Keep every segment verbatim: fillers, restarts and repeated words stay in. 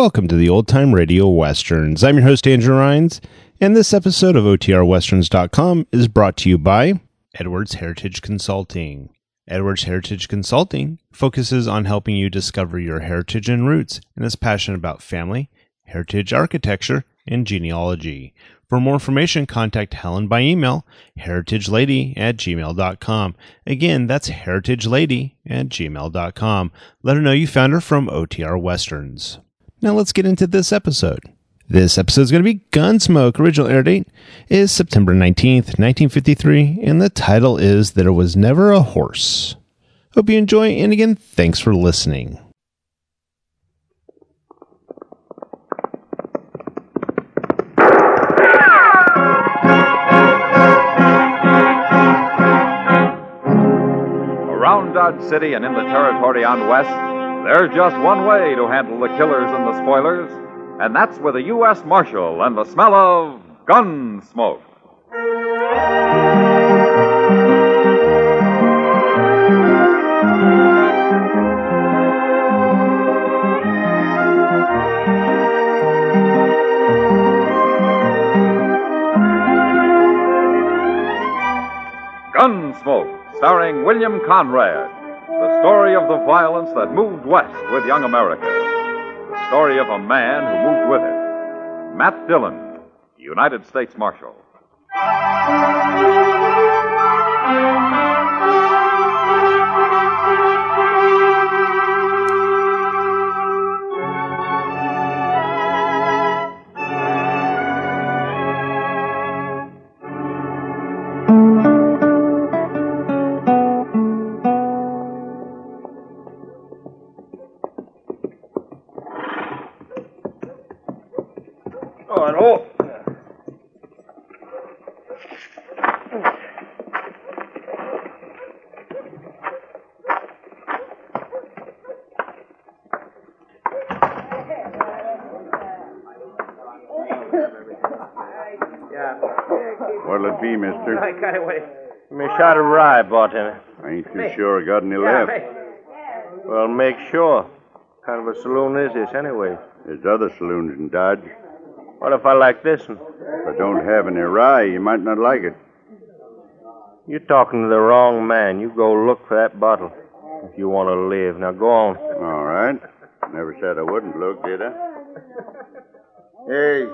welcome to the Old Time Radio Westerns. I'm your host, Andrew Rhynes, and this episode of O T R Westerns dot com is brought to you by Edwards Heritage Consulting. Edwards Heritage Consulting focuses on helping you discover your heritage and roots and is passionate about family, heritage architecture, and genealogy. For more information, contact Helen by email, heritagelady at gmail dot com. Again, that's heritagelady at gmail dot com. Let her know you found her from O T R Westerns. Now let's get into this episode. This episode is going to be Gunsmoke. Original air date is September nineteenth, nineteen fifty-three, and the title is There Was Never a Horse. Hope you enjoy, and again, thanks for listening. Around Dodge City and in the territory on west, there's just one way to handle the killers and the spoilers, and that's with a U S Marshal and the smell of gun smoke. Gunsmoke, starring William Conrad. The story of the violence that moved west with young America. The story of a man who moved with it. Matt Dillon, United States Marshal. What'll it be, mister? I got away. Me shot of rye, bartender. I ain't too sure I got any left. Well, make sure. What kind of a saloon is this, anyway? There's other saloons in Dodge. What if I like this one? If I don't have any rye, you might not like it. You're talking to the wrong man. You go look for that bottle if you want to live. Now, go on. All right. Never said I wouldn't look, did I? Hey,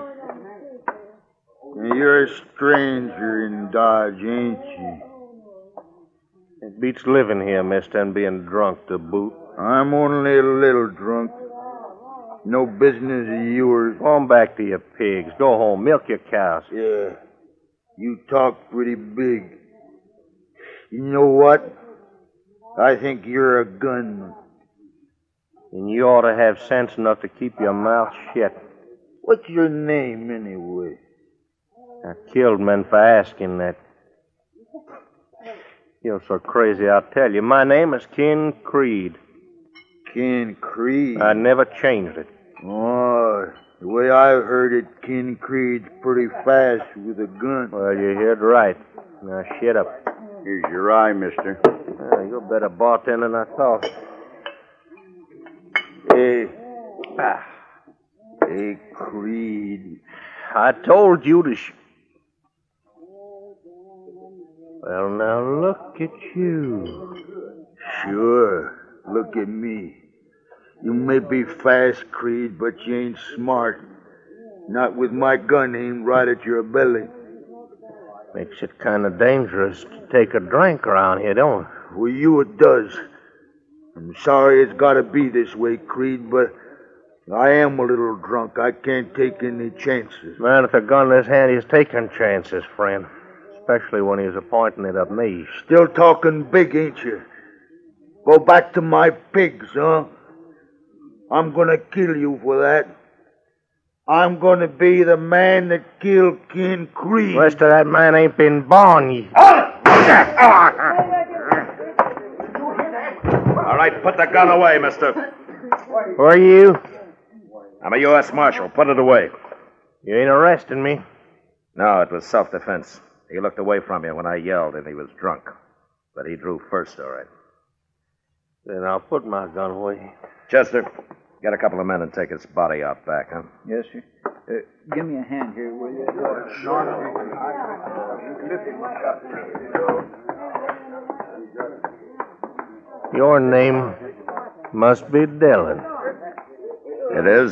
you're a stranger in Dodge, ain't you? It beats living here, mister, and being drunk to boot. I'm only a little drunk. No business of yours. Go on back to your pigs. Go home. Milk your cows. Yeah, you talk pretty big. You know what? I think you're a gunman. And you ought to have sense enough to keep your mouth shut. What's your name, anyway? I killed men for asking that. You're so crazy, I'll tell you. My name is Ken Creed. Ken Creed? I never changed it. Oh, the way I've heard it, Ken Creed's pretty fast with a gun. Well, you heard right. Now, shut up. Here's your rye, mister. Uh, you're a better bartender than I thought. Hey. Ah. Hey, Creed. I told you to sh... Well, now, look at you. Sure. Look at me. You may be fast, Creed, but you ain't smart. Not with my gun aimed right at your belly. Makes it kind of dangerous to take a drink around here, don't it? For you it does. I'm sorry it's got to be this way, Creed, but I am a little drunk. I can't take any chances. Man, with a gun in his hand, he's taking chances, friend. Especially when he's pointing it at me. Still talking big, ain't you? Go back to my pigs, huh? I'm gonna kill you for that. I'm gonna be the man that killed Ken Creed. Rest of that man ain't been born yet. All right, put the gun away, mister. Who are you? I'm a U S Marshal. Put it away. You ain't arresting me. No, it was self-defense. He looked away from you when I yelled, and he was drunk. But he drew first, all right. Then I'll put my gun away. Chester, Get a couple of men and take its body out back, huh? Yes, sir. Uh, give me a hand here, will you? Your name must be Dillon. It is?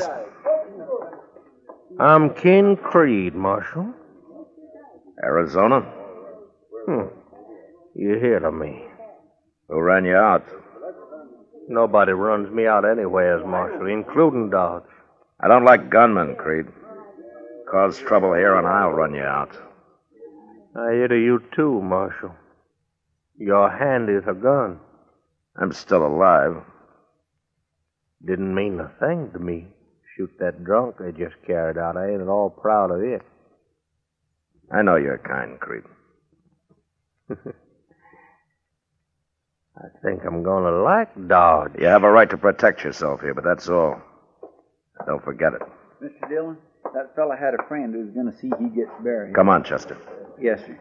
I'm Ken Creed, Marshal. Arizona? Hmm. You hear of me. Who ran you out? Nobody runs me out anywheres, Marshal, including Dodge. I don't like gunmen, Creed. Cause trouble here and I'll run you out. I hear to you too, Marshal. Your hand is a gun. I'm still alive. Didn't mean a thing to me. Shoot that drunk they just carried out. I ain't at all proud of it. I know you're kind, Creed. I think I'm gonna like Dodge. You have a right to protect yourself here, but that's all. Don't forget it. Mister Dillon, that fella had a friend who's going to see he gets buried. Come on, Chester. Yes, sir.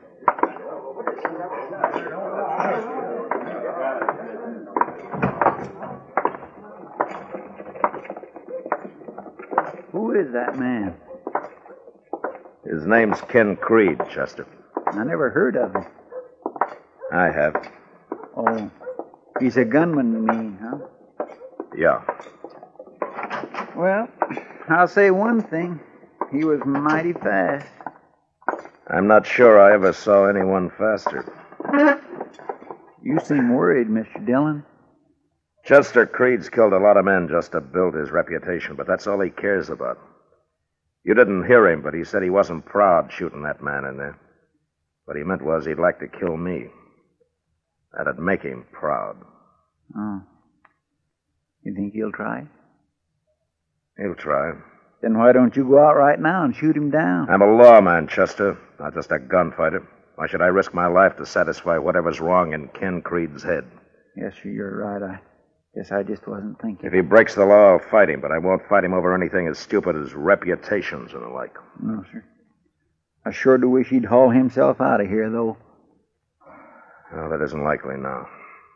Who is that man? His name's Ken Creed, Chester. I never heard of him. I have. Oh, he's a gunman to me, huh? Yeah. Well, I'll say one thing. He was mighty fast. I'm not sure I ever saw anyone faster. You seem worried, Mister Dillon. Chester Creed's killed a lot of men just to build his reputation, but that's all he cares about. You didn't hear him, but he said he wasn't proud shooting that man in there. What he meant was he'd like to kill me. That'd make him proud. Oh. You think he'll try? He'll try. Then why don't you go out right now and shoot him down? I'm a lawman, Chester, not just a gunfighter. Why should I risk my life to satisfy whatever's wrong in Ken Creed's head? Yes, sir, you're right. I guess I just wasn't thinking. If he breaks the law, I'll fight him, but I won't fight him over anything as stupid as reputations and the like. No, sir. I sure do wish he'd haul himself out of here, though. Well, that isn't likely now.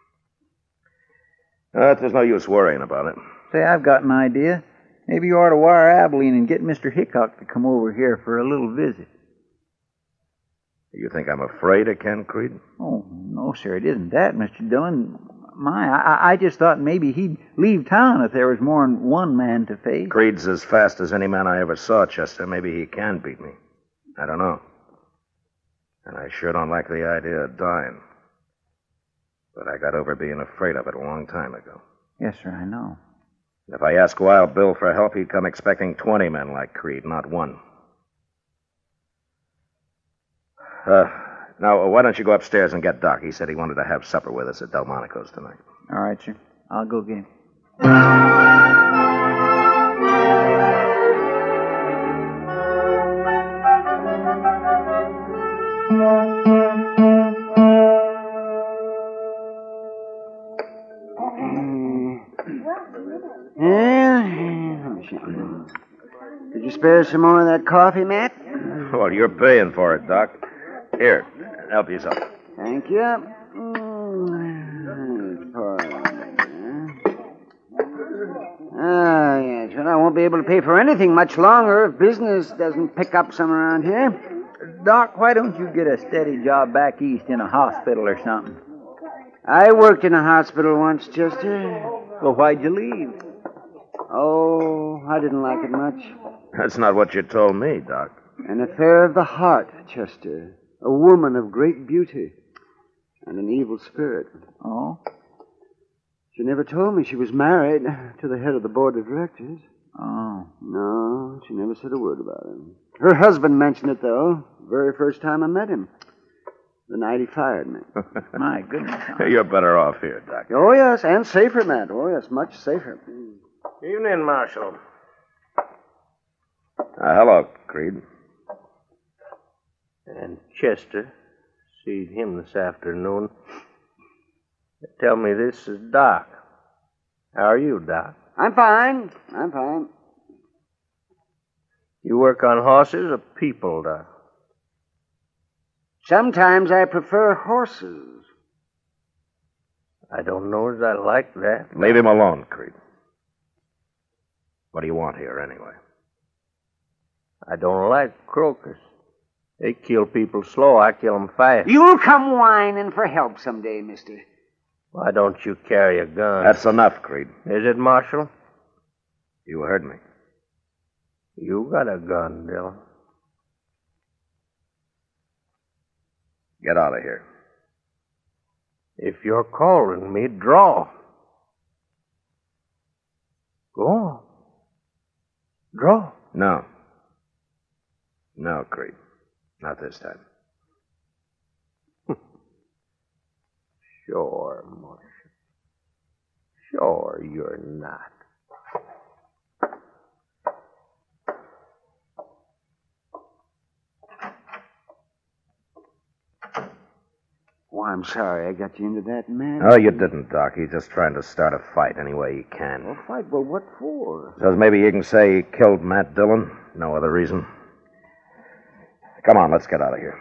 Uh, there's no use worrying about it. Say, I've got an idea. Maybe you ought to wire Abilene and get Mister Hickok to come over here for a little visit. You think I'm afraid of Ken Creed? Oh, no, sir, it isn't that, Mister Dillon. My, I, I just thought maybe he'd leave town if there was more than one man to face. Creed's as fast as any man I ever saw, Chester. Maybe he can beat me. I don't know. And I sure don't like the idea of dying. But I got over being afraid of it a long time ago. Yes, sir, I know. If I asked Wild Bill for help, he'd come expecting twenty men like Creed, not one. Uh, now, why don't you go upstairs and get Doc? He said he wanted to have supper with us at Delmonico's tonight. All right, sir. I'll go get him. Could you spare some more of that coffee, Matt? Well, you're paying for it, Doc. Here, help yourself. Thank you. Mm, Ah, yes. Well, I won't be able to pay for anything much longer if business doesn't pick up some around here. Doc, why don't you get a steady job back east in a hospital or something? I worked in a hospital once, Chester. Well, why'd you leave? Oh, I didn't like it much. That's not what you told me, Doc. An affair of the heart, Chester. A woman of great beauty and an evil spirit. Oh? She never told me she was married to the head of the board of directors. Oh. No, she never said a word about him. Her husband mentioned it, though, the very first time I met him. The night he fired me. My goodness. You're better off here, Doc. Oh, yes, and safer, Matt. Oh, yes, much safer. Evening, Marshal. Uh, hello, Creed. And Chester. See him this afternoon. Tell me, this is Doc. How are you, Doc? I'm fine. I'm fine. You work on horses or people, Doc? Sometimes I prefer horses. I don't know as I like that. Leave him alone, Creed. What do you want here, anyway? I don't like croakers. They kill people slow. I kill them fast. You'll come whining for help someday, mister. Why don't you carry a gun? That's enough, Creed. Is it, Marshal? You heard me. You got a gun, Dillon. Get out of here. If you're calling me, draw. Go on. Draw. No. No, Creed. Not this time. Sure, Marshal. Sure, you're not. Oh, I'm sorry I got you into that, man. Oh, you didn't, Doc. He's just trying to start a fight any way he can. Well, fight? Well, what for? So maybe you can say he killed Matt Dillon. No other reason. Come on, let's get out of here.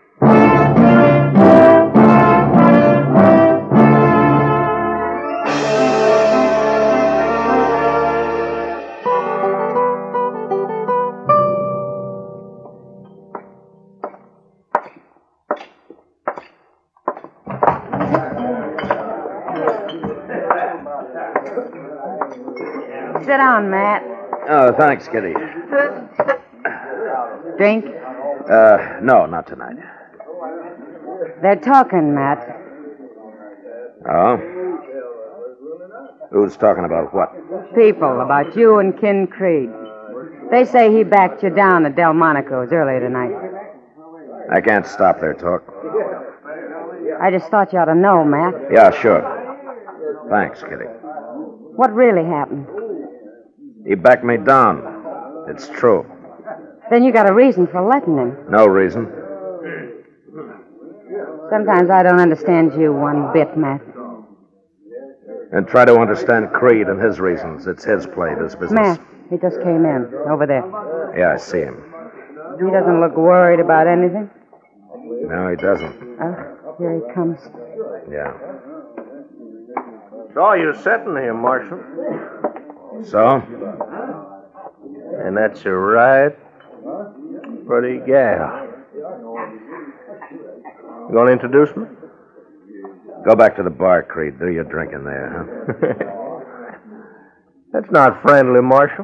Sit down, Matt. Oh, thanks, Kitty. Drink? Uh, no, not tonight. They're talking, Matt. Oh? Who's talking about what? People, about you and Ken Creed. They say he backed you down at Delmonico's earlier tonight. I can't stop their talk. I just thought you ought to know, Matt. Yeah, sure. Thanks, Kitty. What really happened? He backed me down. It's true. Then you got a reason for letting him. No reason. Sometimes I don't understand you one bit, Matt. And try to understand Creed and his reasons. It's his play, this business. Matt, he just came in, over there. Yeah, I see him. He doesn't look worried about anything. No, he doesn't. Oh, here he comes. Yeah. Saw you sitting here, Marshal. So? And that's a right pretty gal. You gonna introduce me? Go back to the bar, Creed. Do your drinking there, huh? That's not friendly, Marshal.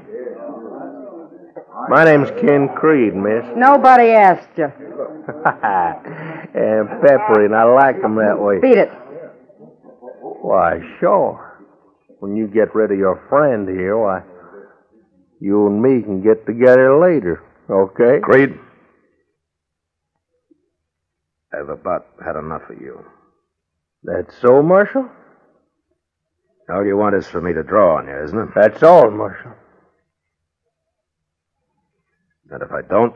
My name's Ken Creed, miss. Nobody asked you. And peppery, and I like them that way. Beat it. Why, sure. When you get rid of your friend here, why, you and me can get together later, okay? Creed, I've about had enough of you. That's so, Marshal? All you want is for me to draw on you, isn't it? That's all, Marshal. And if I don't?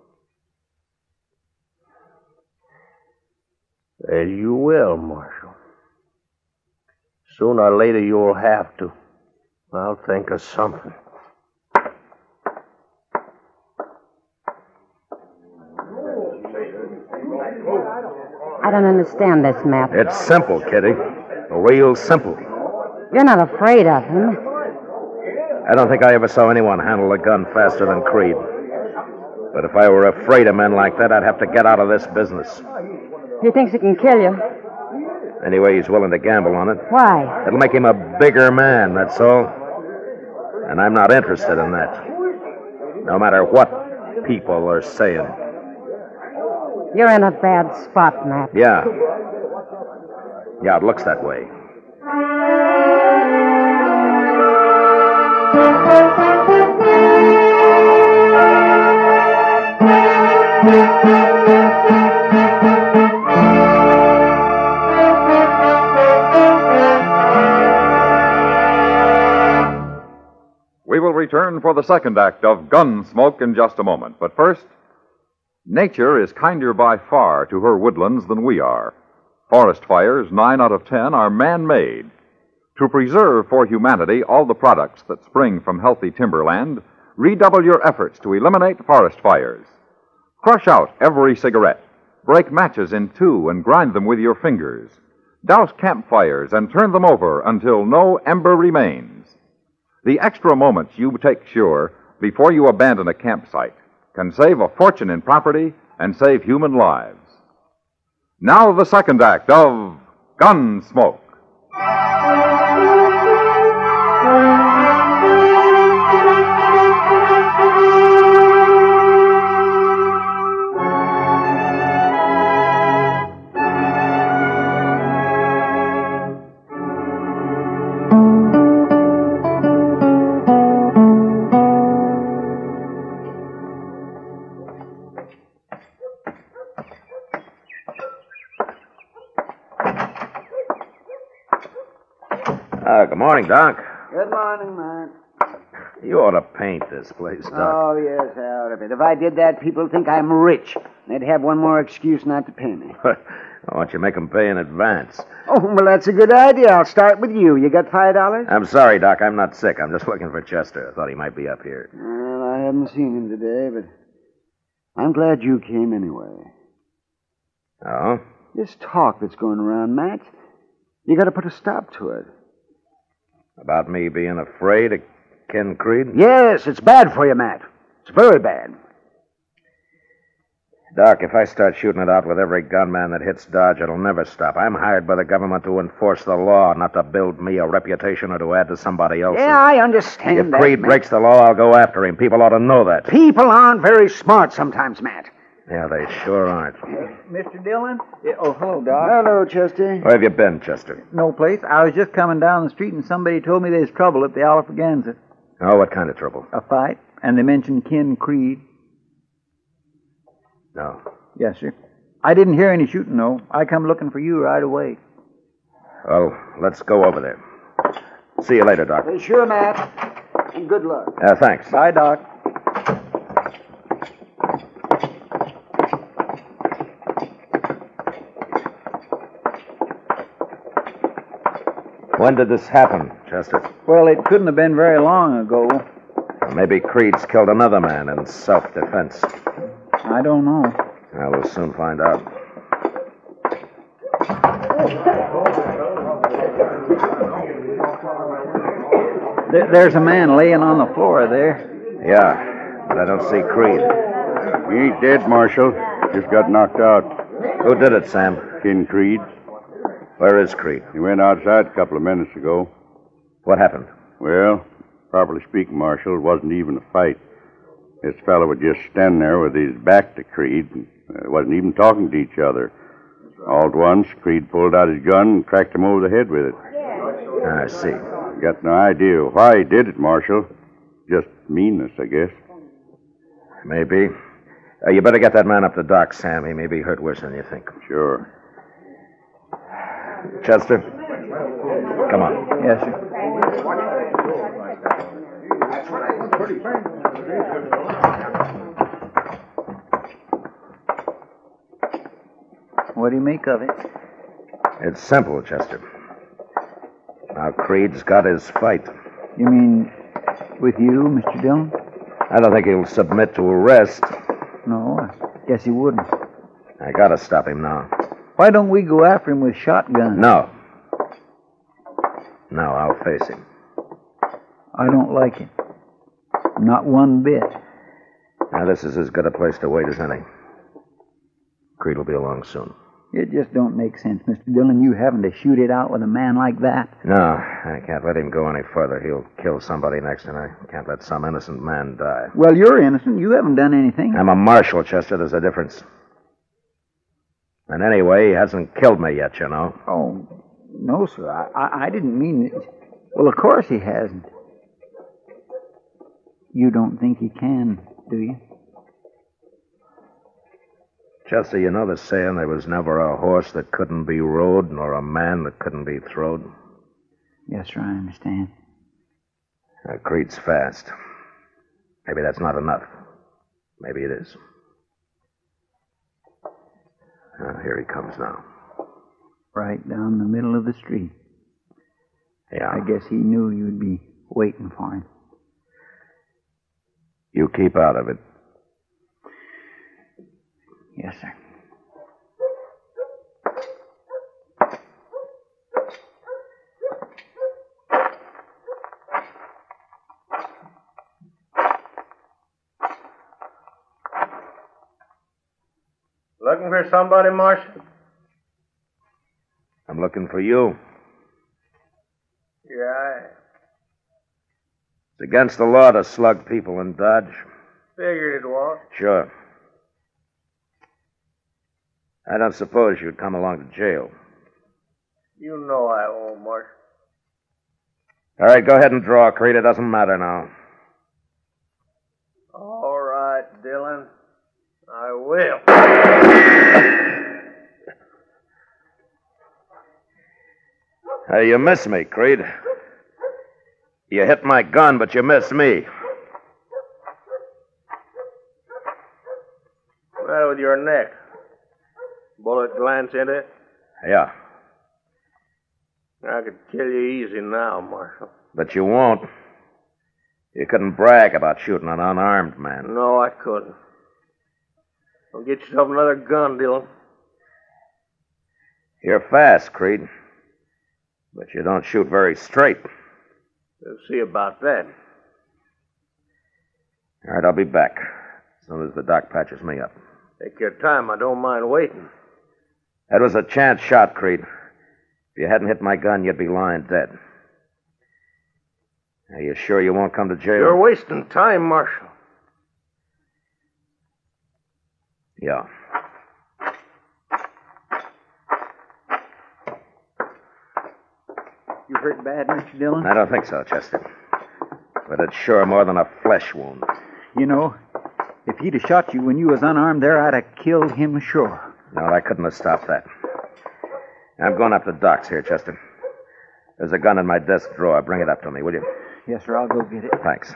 Well, you will, Marshal. Sooner or later, you'll have to. I'll think of something. I don't understand this, Matt. It's simple, Kitty. Real simple. You're not afraid of him. I don't think I ever saw anyone handle a gun faster than Creed. But if I were afraid of men like that, I'd have to get out of this business. He thinks he can kill you. Anyway, he's willing to gamble on it. Why? It'll make him a bigger man, that's all. And I'm not interested in that. No matter what people are saying. You're in a bad spot, Matt. Yeah. Yeah, it looks that way. We will return for the second act of Gunsmoke in just a moment. But first, nature is kinder by far to her woodlands than we are. Forest fires, nine out of ten, are man-made. To preserve for humanity all the products that spring from healthy timberland, redouble your efforts to eliminate forest fires. Crush out every cigarette. Break matches in two and grind them with your fingers. Douse campfires and turn them over until no ember remains. The extra moments you take sure before you abandon a campsite can save a fortune in property and save human lives. Now the second act of Gunsmoke. Uh, good morning, Doc. Good morning, man. You ought to paint this place, Doc. Oh, yes, out of it. If I did that, people would think I'm rich. They'd have one more excuse not to pay me. Why don't you make them pay in advance? Oh, well, that's a good idea. I'll start with you. You got five dollars? I'm sorry, Doc. I'm not sick. I'm just looking for Chester. I thought he might be up here. Well, I haven't seen him today, but I'm glad you came anyway. Oh? This talk that's going around, Matt, you got to put a stop to it. About me being afraid of Ken Creed? Yes, it's bad for you, Matt. It's very bad. Doc, if I start shooting it out with every gunman that hits Dodge, it'll never stop. I'm hired by the government to enforce the law, not to build me a reputation or to add to somebody else's. Yeah, I understand If that, Creed Matt. breaks the law, I'll go after him. People ought to know that. People aren't very smart sometimes, Matt. Yeah, they sure aren't. Mister Dillon? Yeah, oh, hello, Doc. Hello, Chester. Where have you been, Chester? No place. I was just coming down the street and somebody told me there's trouble at the Alfraganza. Oh, what kind of trouble? A fight. And they mentioned Ken Creed. No. Yes, sir. I didn't hear any shooting, though. I come looking for you right away. Well, let's go over there. See you later, Doc. Hey, sure, Matt. And good luck. Uh, thanks. Bye, Doc. When did this happen, Chester? Well, it couldn't have been very long ago. Maybe Creed's killed another man in self-defense. I don't know. Well, we'll soon find out. There, there's a man laying on the floor there. Yeah, but I don't see Creed. He ain't dead, Marshal. Just got knocked out. Who did it, Sam? Ken Creed. Where is Creed? He went outside a couple of minutes ago. What happened? Well, properly speaking, Marshal, it wasn't even a fight. This fellow was just standing there with his back to Creed and uh, wasn't even talking to each other. All at once, Creed pulled out his gun and cracked him over the head with it. I see. Got no idea why he did it, Marshal. Just meanness, I guess. Maybe. Uh, you better get that man up to Doc, Sam. He may be hurt worse than you think. Sure. Chester, come on. Yes, sir. What do you make of it? It's simple, Chester. Now, Creed's got his fight. You mean with you, Mister Dillon? I don't think he'll submit to arrest. No, I guess he wouldn't. I gotta stop him now. Why don't we go after him with shotguns? No. No, I'll face him. I don't like it. Not one bit. Now, this is as good a place to wait as any. Creed will be along soon. It just don't make sense, Mister Dillon, you having to shoot it out with a man like that. No, I can't let him go any further. He'll kill somebody next, and I can't let some innocent man die. Well, you're innocent. You haven't done anything. I'm a marshal, Chester. There's a difference. And anyway, he hasn't killed me yet, you know. Oh, no, sir. I, I, I didn't mean it. Well, of course he hasn't. You don't think he can, do you? Chester, you know the saying, there was never a horse that couldn't be rode, nor a man that couldn't be throwed? Yes, sir, I understand. Uh, Creed's fast. Maybe that's not enough. Maybe it is. Uh, here he comes now. Right down the middle of the street. Yeah. I guess he knew you'd be waiting for him. You keep out of it. Yes, sir. Looking for somebody, Marshal? I'm looking for you. Yeah, I It's against the law to slug people in Dodge. figured it was. Sure. I don't suppose you'd come along to jail. You know I won't, Marshal. All right, go ahead and draw, Creed. It doesn't matter now. All right, Dillon. I will. Hey, you missed me, Creed. You hit my gun, but you missed me. Well, with your neck. Bullet glance into it? Yeah, I could kill you easy now, Marshal. but you won't. You couldn't brag about shooting an unarmed man. No, I couldn't. Well, get yourself another gun, Dillon. You're fast, Creed. But you don't shoot very straight. We'll see about that. All right, I'll be back as soon as the doc patches me up. Take your time. I don't mind waiting. That was a chance shot, Creed. If you hadn't hit my gun, you'd be lying dead. Are you sure you won't come to jail? You're wasting time, Marshal. Yeah. You hurt bad, Mister Dillon? I don't think so, Chester. But it's sure more than a flesh wound. You know, if he'd have shot you when you was unarmed there, I'd have killed him sure. No, I couldn't have stopped that. I'm going up to Doc's here, Chester. There's a gun in my desk drawer. Bring it up to me, will you? Yes, sir, I'll go get it. Thanks.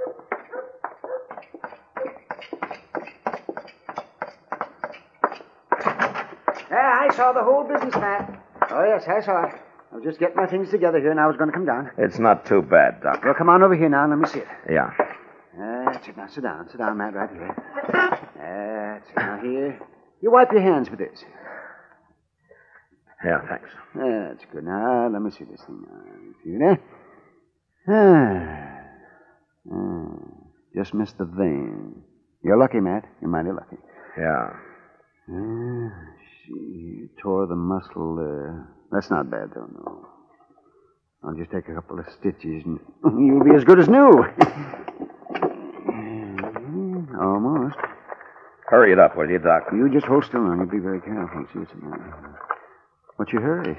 Yeah, I saw the whole business, Matt. Oh, yes, I saw it. I was just getting my things together here, and I was going to come down. It's not too bad, Doc. Well, come on over here now. Let me see it. Yeah. That's it. Now, sit down. Sit down, Matt, right here. That's it. Now, here. You wipe your hands with this. Yeah, thanks. That's good. Now, let me see this thing. Now, see there? Ah. Ah. Just missed the vein. You're lucky, Matt. You're mighty lucky. Yeah. Ah, she tore the muscle there. That's not bad, though, no. I'll just take a couple of stitches and you'll be as good as new. Almost. Hurry it up, will you, Doc? You just hold still now. You be very careful. See what's the matter. What's your hurry?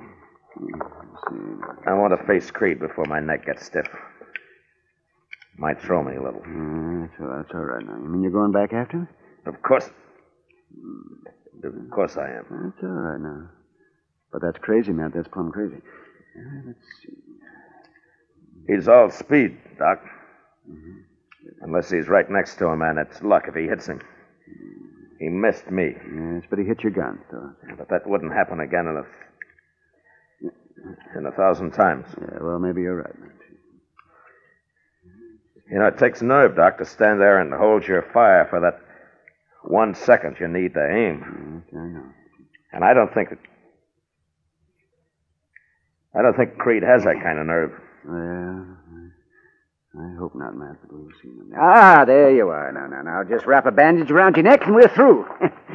I want to face Creed before my neck gets stiff. Might throw me a little. Uh, that's, all, that's all right now. You mean you're going back after him? Of course. Of course I am. That's all right now. But that's crazy, Matt. That's plumb crazy. Uh, let's see. He's all speed, Doc. Mm-hmm. Unless he's right next to him, and it's luck if he hits him. He missed me. Yes, but he hit your gun, so. But that wouldn't happen again in a in a thousand times. Yeah, well, maybe you're right, Matt. You know, it takes nerve, Doc, to stand there and hold your fire for that one second you need to aim. Yes, I know. And I don't think that. I don't think Creed has that kind of nerve. Well, I hope not, Matt, but we'll see. Ah, there you are. Now, now, now. Just wrap a bandage around your neck and we're through.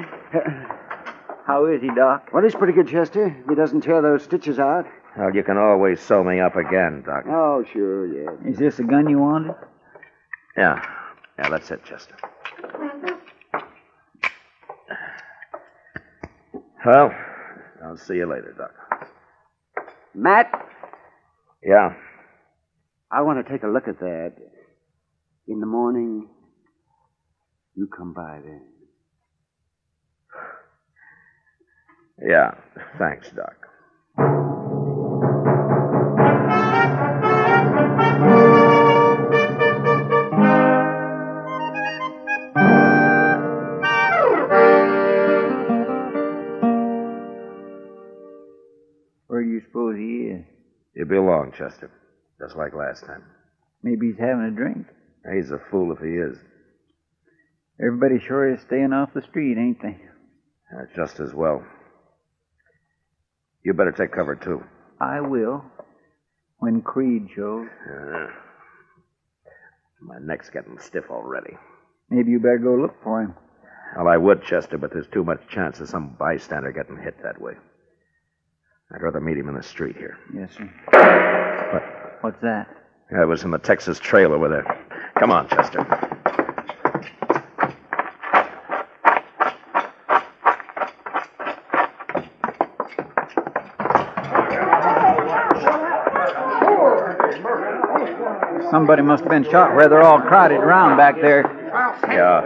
How is he, Doc? Well, he's pretty good, Chester. If he doesn't tear those stitches out. Well, you can always sew me up again, Doc. Oh, sure, yes. Is this the gun you wanted? Yeah. Yeah, that's it, Chester. Well, I'll see you later, Doc. Matt, Yeah. I want to take a look at that. In the morning, you come by then. Yeah. Thanks, Doc. Where do you suppose he is? You'll be along, Chester. Just like last time. Maybe he's having a drink. He's a fool if he is. Everybody sure is staying off the street, ain't they? Uh, just as well. You better take cover, too. I will. When Creed shows. Uh, my neck's getting stiff already. Maybe you better go look for him. Well, I would, Chester, but there's too much chance of some bystander getting hit that way. I'd rather meet him in the street here. Yes, sir. What? What's that? Yeah, it was in the Texas Trail over there. Come on, Chester. Somebody must have been shot where they're all crowded around back there. Yeah.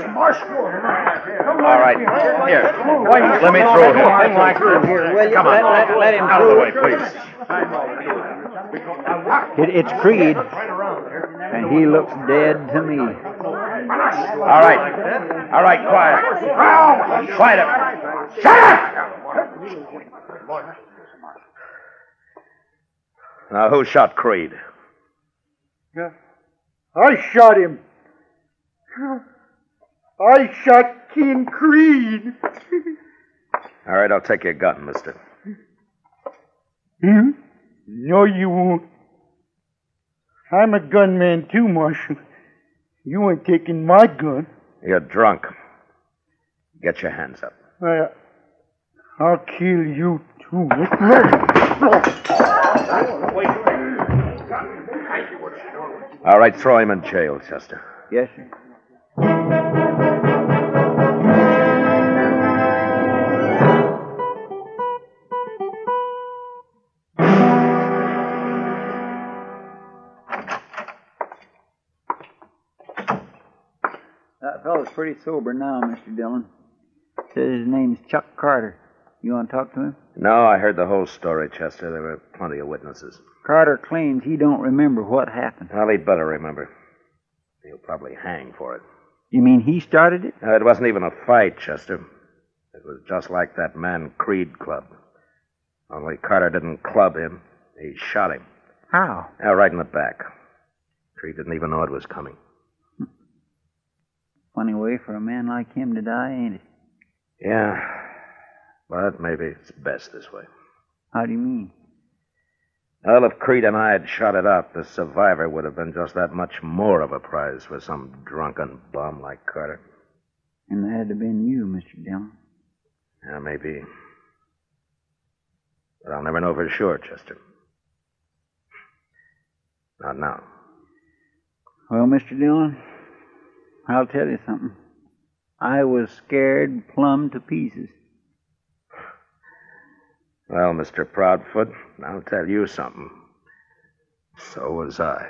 All right. Here. Let me through him. Come on. Let, let, let him Out of the way, please. It, it's Creed, and he looks dead to me. All right. All right, quiet. Quiet up. Shut up! Now, who shot Creed? I shot him. I shot King Creed. All right, I'll take your gun, mister. Hmm? No, you won't. I'm a gunman too, Marshal. You ain't taking my gun. You're drunk. Get your hands up. I, I'll kill you too. All right, throw him in jail, Chester. Yes, sir. That fellow's pretty sober now, Mister Dillon. Says his name's Chuck Carter. You want to talk to him? No, I heard the whole story, Chester. There were plenty of witnesses. Carter claims he don't remember what happened. Well, he'd better remember. He'll probably hang for it. You mean he started it? No, it wasn't even a fight, Chester. It was just like that man Creed clubbed. Only Carter didn't club him. He shot him. How? Yeah, right in the back. Creed didn't even know it was coming. Funny way for a man like him to die, ain't it? Yeah, but maybe it's best this way. How do you mean? Well, if Creed and I had shot it out, the survivor would have been just that much more of a prize for some drunken bum like Carter. And that'd have been you, Mister Dillon. Yeah, maybe. But I'll never know for sure, Chester. Not now. Well, Mister Dillon, I'll tell you something. I was scared plumb to pieces. Well, Mister Proudfoot, I'll tell you something. So was I.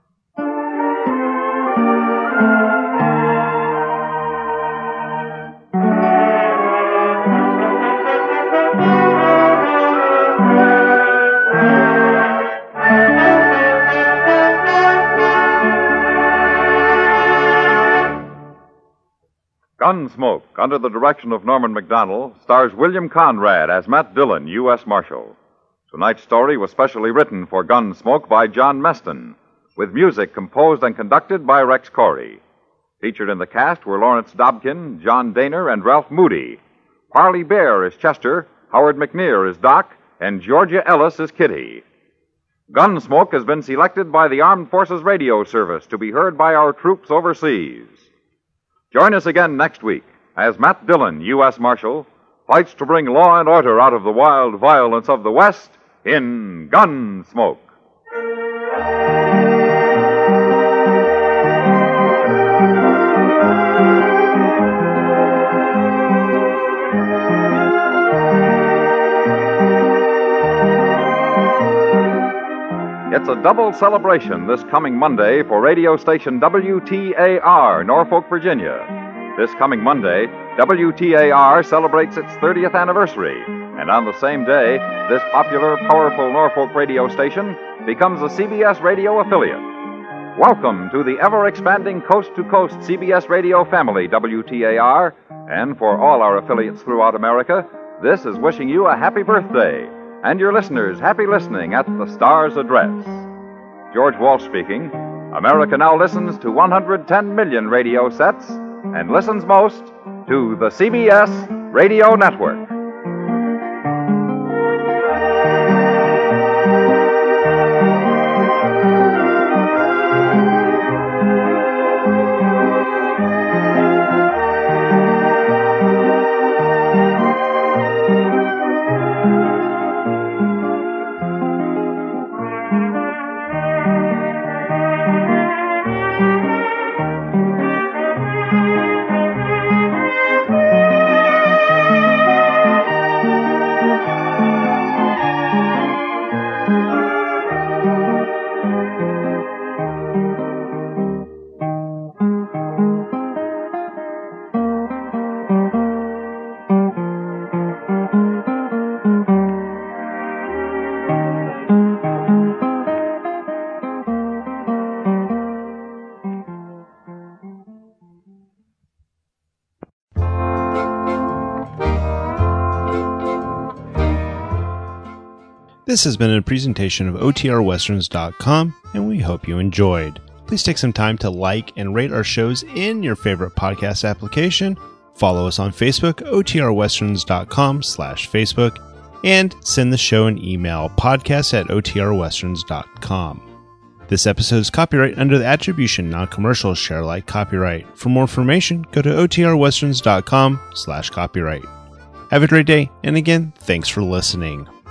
Gunsmoke, under the direction of Norman Macdonnell, stars William Conrad as Matt Dillon, U S Marshal. Tonight's story was specially written for Gunsmoke by John Meston, with music composed and conducted by Rex Corey. Featured in the cast were Lawrence Dobkin, John Daner, and Ralph Moody. Parley Bear is Chester, Howard McNear is Doc, and Georgia Ellis is Kitty. Gunsmoke has been selected by the Armed Forces Radio Service to be heard by our troops overseas. Join us again next week as Matt Dillon, U S Marshal, fights to bring law and order out of the wild violence of the West in Gunsmoke. It's a double celebration this coming Monday for radio station W T A R, Norfolk, Virginia. This coming Monday, W T A R celebrates its thirtieth anniversary, and on the same day, this popular, powerful Norfolk radio station becomes a C B S radio affiliate. Welcome to the ever-expanding coast-to-coast C B S radio family, W T A R, and for all our affiliates throughout America, this is wishing you a happy birthday. And your listeners happy listening at the Star's address. George Walsh speaking. America now listens to one hundred ten million radio sets and listens most to the C B S Radio Network. This has been a presentation of O T R westerns dot com, and we hope you enjoyed. Please take some time to like and rate our shows in your favorite podcast application. Follow us on Facebook, O T R westerns dot com slash Facebook, and send the show an email, podcast at O T R westerns dot com. This episode is copyright under the Attribution Non-Commercial Share Alike copyright. For more information, go to O T R westerns dot com slash copyright. Have a great day, and again, thanks for listening.